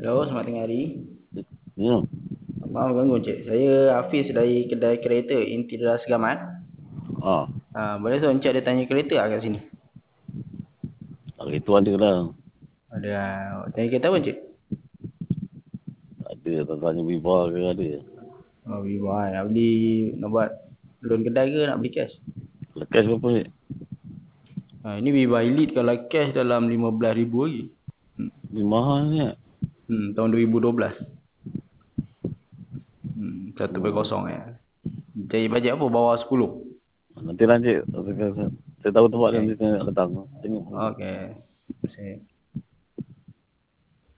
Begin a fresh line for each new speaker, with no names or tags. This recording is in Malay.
Hello, selamat tengah hari.
Ya,
Maaf ganggu Encik. Saya Hafiz dari kedai kereta Intira Segamat.
ah,
Boleh tu Encik ada tanya kereta kat sini?
hari tu ada lah.
Ada tanya kereta apa Encik?
Ada, tanya Viva ke ada.
Oh, Viva nak beli, nak buat loan kedai ke nak beli cash?
Lekas berapa ni?
Ini Viva Elite kalau cash dalam 15,000 lagi.
Ni mahal ni.
Tahun 2012. 1.0
Oh,
ya. Cari bajet apa? Bawah 10.
nanti lanjut. Saya tahu tempat dia nanti tengok datang. Tengok.
Okey.